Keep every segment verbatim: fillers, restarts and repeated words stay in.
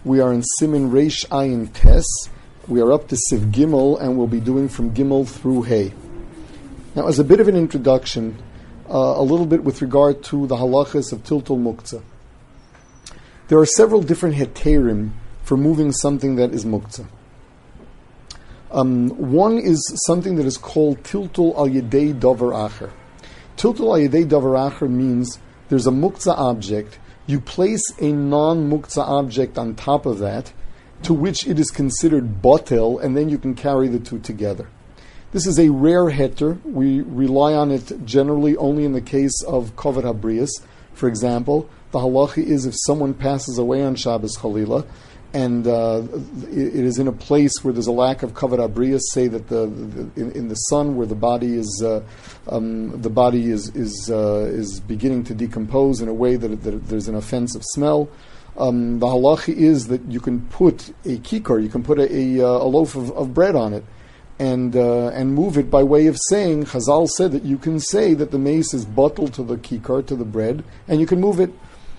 We are in Simin Reish Ayin Tes. We are up to Siv Gimel, and we'll be doing from Gimel through Hey. Now, as a bit of an introduction, uh, a little bit with regard to the halachas of Tiltul Muktzah. There are several different heterim for moving something that is Muktzah. Um, one is something that is called Tiltul al Yedei Davar Acher. Tiltul al Yedei Davar Acher means there's a Muktzah object, you place a non-Muktzah object on top of that, to which it is considered botel, and then you can carry the two together. This is a rare heter. We rely on it generally only in the case of Kovod Habrius. For example, the halacha is if someone passes away on Shabbos Chalila, and uh, it is in a place where there's a lack of Kovod Habrius, say that the, the in, in the sun where the body is uh, um, the body is is uh, is beginning to decompose in a way that, that there's an offensive smell. Um, the halacha is that you can put a kikar, you can put a, a, a loaf of, of bread on it, and uh, and move it by way of saying, Chazal said that you can say that the mace is bottled to the kikar, to the bread, and you can move it.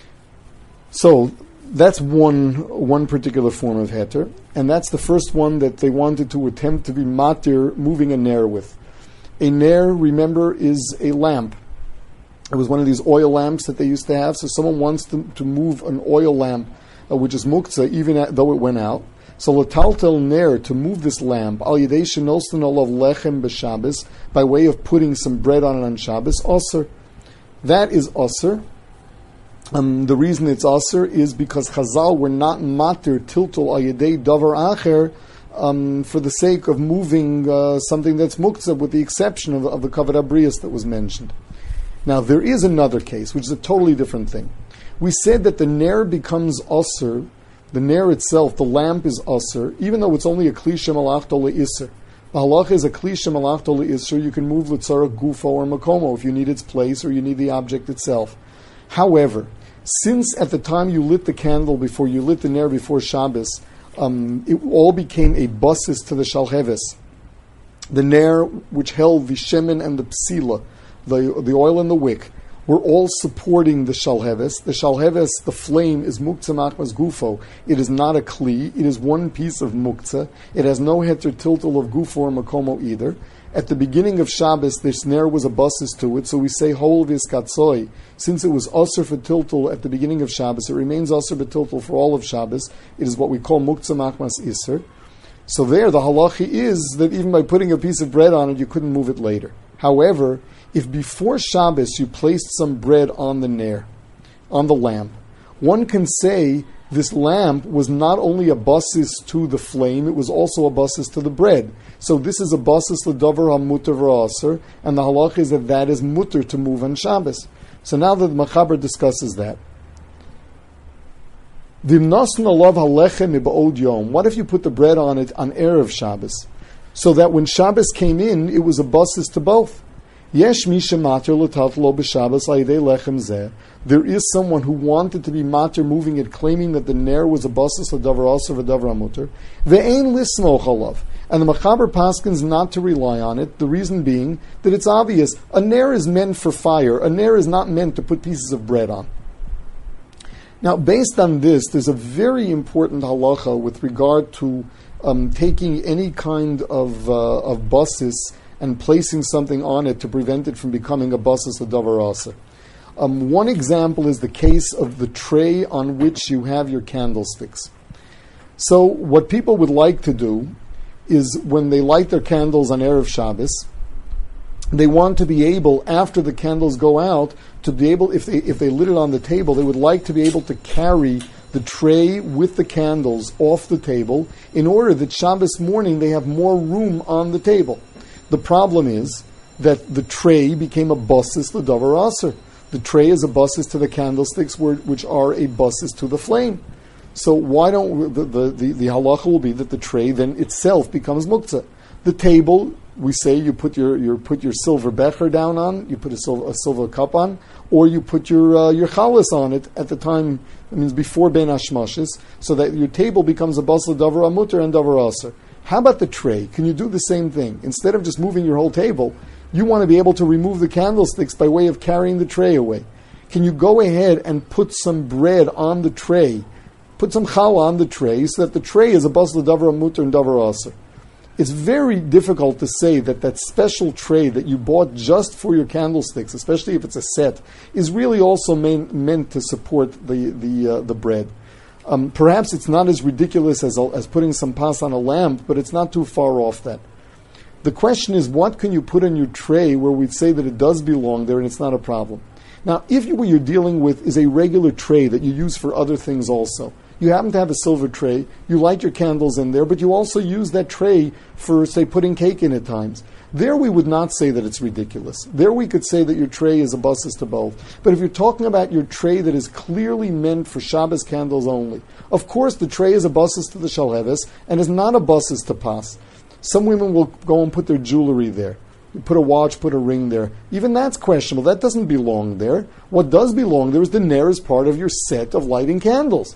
So that's one one particular form of heter, and that's the first one that they wanted to attempt to be matir, moving a ner with. A ner, remember, is a lamp. It was one of these oil lamps that they used to have, so someone wants to, to move an oil lamp, uh, which is muktzah, even at, though it went out. So lataltel ner, to move this lamp, al yedei shenostan olav lechem b'Shabbos, by way of putting some bread on it on Shabbos, osir. That is osir. Um, the reason it's osir is because Chazal were not matir tiltul al yedei davar acher um, for the sake of moving uh, something that's muktzah, with the exception of, of the Kovod Habrius that was mentioned. Now, there is another case, which is a totally different thing. We said that the ner becomes osir, the ner itself, the lamp is osir, even though it's only a klisha malachto le'isr. The halacha is a klisha malachto le'isr, you can move l'tzara gufo or makomo if you need its place or you need the object itself. However, since at the time you lit the candle before you lit the ner before Shabbos, um, it all became a basis to the shalheves. The ner, which held the shemen and the psila, the the oil and the wick, were all supporting the shalheves. The shalheves, the flame, is muktzah machmas gufo. It is not a kli. It is one piece of muktzah. It has no heter tiltul of gufo or makomo either. At the beginning of Shabbos, this ner was a basis to it, so we say hol v'skatzoi. Since it was osir for tiltul at the beginning of Shabbos, it remains osir b'tiltul for all of Shabbos. It is what we call muktzah machmas iser. So there, the halachi is that even by putting a piece of bread on it, you couldn't move it later. However, if before Shabbos you placed some bread on the ner, on the lamp, one can say this lamp was not only a basis to the flame, it was also a basis to the bread. So this is a basis l'davar ha-mutar v'asr, and the halach is that that is mutar to move on Shabbos. So now that the Machaber discusses that, v'imnasan alav halechem miba'od yom. What if you put the bread on it on erev Shabbos, so that when Shabbos came in, it was a basis to both? Yesh misha mater l'tatlo b'Shabbos la'idei lechem zeh. There is someone who wanted to be mater, moving it, claiming that the ner was a basis l'davar aser v'davar amuter. Ve'ein lismoch alav. And the Machaber paskins not to rely on it, the reason being that it's obvious. A ner is meant for fire. A ner is not meant to put pieces of bread on. Now, based on this, there's a very important halacha with regard to um, taking any kind of, uh, of basis and placing something on it to prevent it from becoming a basis l'davar aser. Um, one example is the case of the tray on which you have your candlesticks. So what people would like to do is when they light their candles on Erev Shabbos, they want to be able, after the candles go out, to be able, if they if they lit it on the table, they would like to be able to carry the tray with the candles off the table in order that Shabbos morning they have more room on the table. The problem is that the tray became a basis l'davar aser. The tray is a basis to the candlesticks, which are a basis to the flame. So why don't the the, the, the halacha will be that the tray then itself becomes muktzah. The table, we say you put your you put your silver becher down on, you put a silver, a silver cup on, or you put your uh, your chalas on it at the time. It means before ben hashmashes, so that your table becomes a basel davar amuter and davar aser. How about the tray? Can you do the same thing? Instead of just moving your whole table, you want to be able to remove the candlesticks by way of carrying the tray away. Can you go ahead and put some bread on the tray put some challah on the tray so that the tray is a basel davar mutter and davar aser. It's very difficult to say that that special tray that you bought just for your candlesticks, especially if it's a set, is really also main, meant to support the the uh, the bread. Um, perhaps it's not as ridiculous as as putting some pas on a lamp, but it's not too far off that. The question is, what can you put on your tray where we'd say that it does belong there and it's not a problem? Now, if you, what you're dealing with is a regular tray that you use for other things also, you happen to have a silver tray, you light your candles in there, but you also use that tray for, say, putting cake in at times. There we would not say that it's ridiculous. There we could say that your tray is a basis to both. But if you're talking about your tray that is clearly meant for Shabbos candles only, of course the tray is a basis to the shalheves and is not a basis to pas. Some women will go and put their jewelry there. You put a watch, put a ring there. Even that's questionable. That doesn't belong there. What does belong there is the ner as part of your set of lighting candles.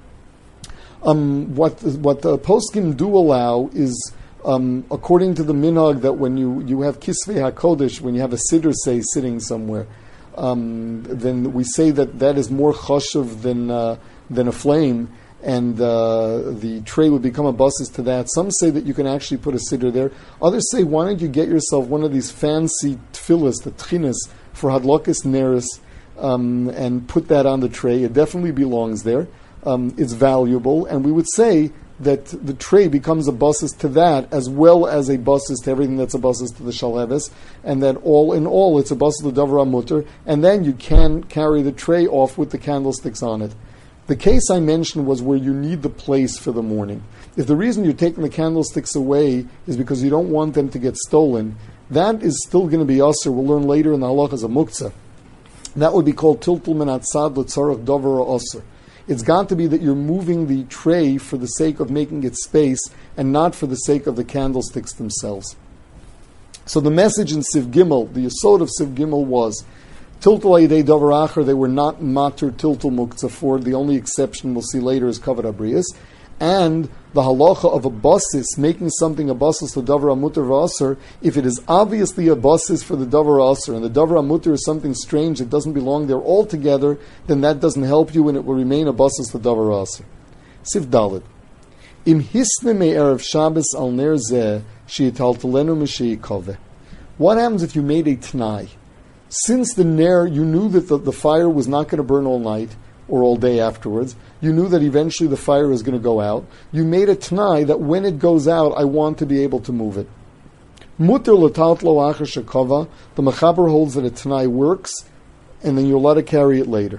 Um, what what the poskim do allow is, um, according to the minhag, that when you, you have kisvei hakodesh, when you have a siddur, say, sitting somewhere, um, then we say that that is more chashuv than uh, than a flame, and uh, the tray would become a basis to that. Some say that you can actually put a siddur there. Others say, why don't you get yourself one of these fancy tefillas, the tchinas, for hadlakas neris, um, and put that on the tray. It definitely belongs there. Um, it's valuable, and we would say that the tray becomes a basis to that as well as a basis to everything that's a basis to the shalheves, and that all in all it's a basis to davar mutter, and then you can carry the tray off with the candlesticks on it. The case I mentioned was where you need the place for the morning. If the reason you're taking the candlesticks away is because you don't want them to get stolen, that is still going to be usher. We'll learn later in the halachas of muktzah. That would be called tiltul min atzad l'tzarach davar usher. It's got to be that you're moving the tray for the sake of making it space and not for the sake of the candlesticks themselves. So the message in Siv Gimel, the yesod of Siv Gimel was, tiltul ayidei davar acher, they were not matur tiltul muktzah for. The only exception we'll see later is kavod abrius. And the halacha of a basis, making something a basis to davar mutter v'aser, if it is obviously a basis for the davar aser, and the davar mutter is something strange that doesn't belong there altogether, then that doesn't help you, and it will remain a basis to davar aser. Sif Dalet. Im hisne me erev Shabbos al ner zeh sheyitaltelenu m'sheyikaveh. What happens if you made a t'nai? Since the ner, you knew that the, the fire was not going to burn all night or all day afterwards, you knew that eventually the fire is going to go out, you made a t'nai that when it goes out, I want to be able to move it. Mutter l'taltlo acher shekava, the mechaber holds that a t'nai works, and then you're allowed to carry it later.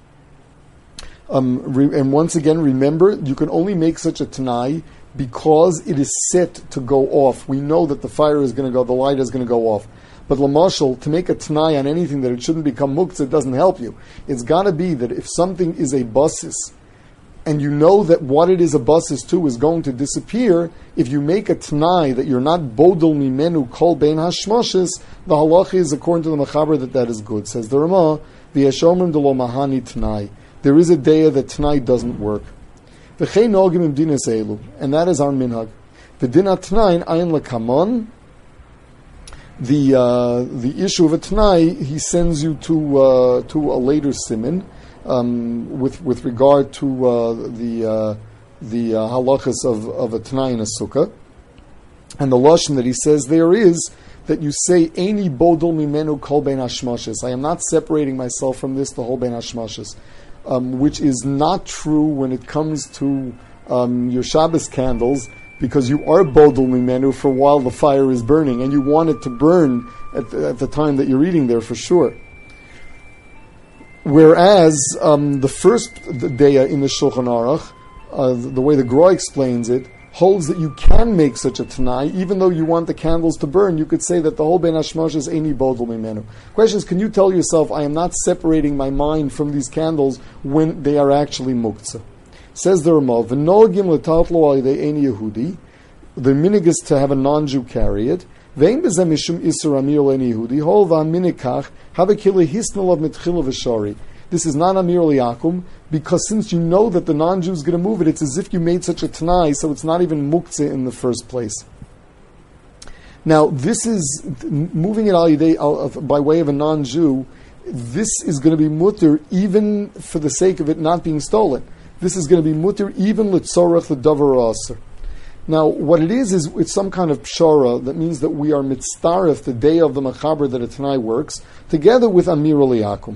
Um, re- and once again, remember, you can only make such a t'nai because it is set to go off. We know that the fire is going to go, the light is going to go off. But lamashal, to make a t'nai on anything that it shouldn't become muktzah, it doesn't help you. It's got to be that if something is a basis, and you know that what it is a basis to is going to disappear, if you make a t'nai that you're not bodol mimenu kol bein hashmoshes, the halacha is according to the mechaber that that is good. Says the Ramah, v'yeshomrim de lo mahani t'nai. There is a day that t'nai doesn't work. V'chei nogim im dinas elu, and that is our minhag. V'dina t'nai ayin lekamon. The uh, the issue of a t'nai, he sends you to uh, to a later siman um, with with regard to uh, the uh, the uh, halachas of, of a t'nai in a sukkah, and the lashon that he says there is that you say Eini bodol mimenu kol bein hashmashes. I am not separating myself from this the whole bein hashmashes, um, which is not true when it comes to um, your Shabbos candles, because you are bodol mimenu for while the fire is burning, and you want it to burn at the, at the time that you're eating there for sure. Whereas um, the first deya in the Shulchan Aruch, uh, the, the way the Gra explains it, holds that you can make such a t'nai, even though you want the candles to burn. You could say that the whole ben hashmash is eini bodol mimenu. Question is, can you tell yourself, I am not separating my mind from these candles when they are actually muktzah? Says the Ramah, v'nogim l'tatlo alidei eini Yehudi, the minig is to have a non-Jew carry it, ve'im bezeh mishum isur amir l'eini Yehudi, hol v'aminikach, have a kili hisnel of mitchila v'shari. This is not amir liyakum, because since you know that the non-Jew is going to move it, it's as if you made such a t'nai, so it's not even muktzah in the first place. Now, this is, moving it al yidei, by way of a non-Jew, this is going to be mutter even for the sake of it not being stolen. this is going to be mutter even litzorach the davar aser. Now, what it is, is it's some kind of pshara that means that we are mitztaref the day of the machaber that a Tanai works, together with Amir Liyakum.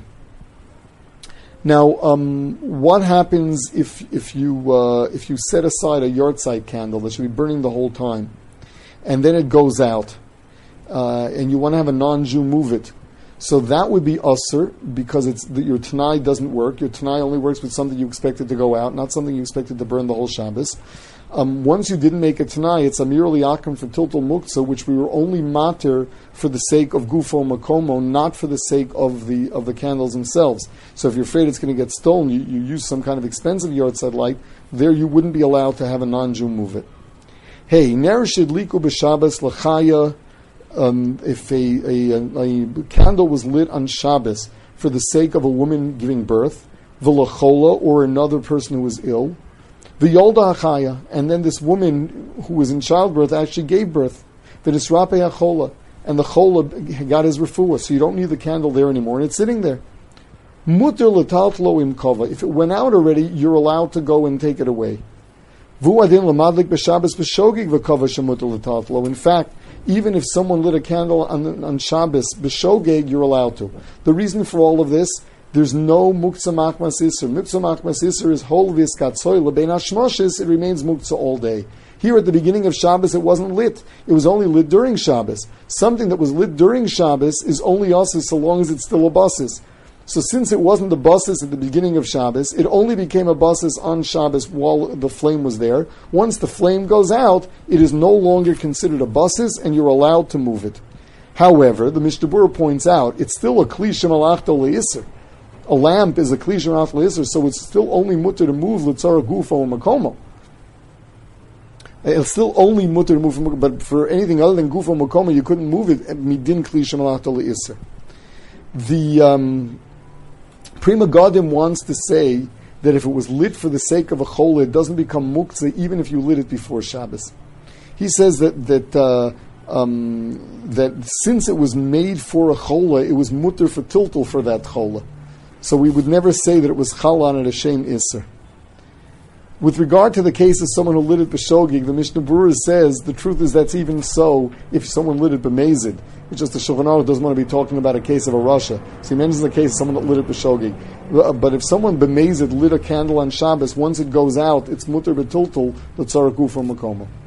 Now, um, what happens if if you uh, if you set aside a yahrzeit candle that should be burning the whole time, and then it goes out, uh, and you want to have a non-Jew move it? So that would be usr, because it's the, your Tanai doesn't work. Your Tanai only works with something you expected to go out, not something you expected to burn the whole Shabbos. Um, once you didn't make a Tanai, it's Amir Liyakum for Tiltul Muktzah, which we were only mater for the sake of Gufo Makomo, not for the sake of the of the candles themselves. So if you're afraid it's going to get stolen, you, you use some kind of expensive yahrzeit light, there you wouldn't be allowed to have a non-Jew move it. Hey, Ner Shidliku B'Shabbos L'chaya, um, if a, a, a candle was lit on Shabbos for the sake of a woman giving birth, V'Lachola, or another person who was ill, the Yolda Achaya, and then this woman who was in childbirth actually gave birth. The Nisrape Achola, and the Chola got his refuah, so you don't need the candle there anymore, and it's sitting there. Mutter l'taltlo im kova. If it went out already, you're allowed to go and take it away. Vu'adin l'madlik b'Shabbos b'shogig v'kova shemutter l'taltlo. In fact, even if someone lit a candle on, on Shabbos b'shogig, you're allowed to. The reason for all of this, there's no muktzah machmas iser. Muktzah machmas iser is whole viskatzoy lebein hashmoshes. It remains muktzah all day. Here at the beginning of Shabbos, it wasn't lit. It was only lit during Shabbos. Something that was lit during Shabbos is only asis so long as it's still a basis. So since it wasn't the basis at the beginning of Shabbos, it only became a basis on Shabbos while the flame was there. Once the flame goes out, it is no longer considered a basis, and you're allowed to move it. However, the Mishnah Berurah points out, it's still a kli shemalachto le'isr. A lamp is a kli shemalachto le'isr, so it's still only mutter to move l'tzara gufo makomo. It's still only mutter to move from, but for anything other than gufo makomo, you couldn't move it midin kli shemalachto le'isr. The um, Prima Godim wants to say that if it was lit for the sake of a chola, it doesn't become muktzah even if you lit it before Shabbos. He says that that uh, um, that since it was made for a chola, it was mutter for tiltul for that chola. So we would never say that it was chal on it a shem iser. With regard to the case of someone who lit it b'shogig, the Mishnah Berurah says the truth is that's even so if someone lit it b'mezid. It's just the Shulchan Aruch doesn't want to be talking about a case of a Rasha. So he mentions the case of someone that lit it b'shogig. But if someone b'mezid lit a candle on Shabbos, once it goes out, it's mutter b'tiltul l'tzarek gufo makomo.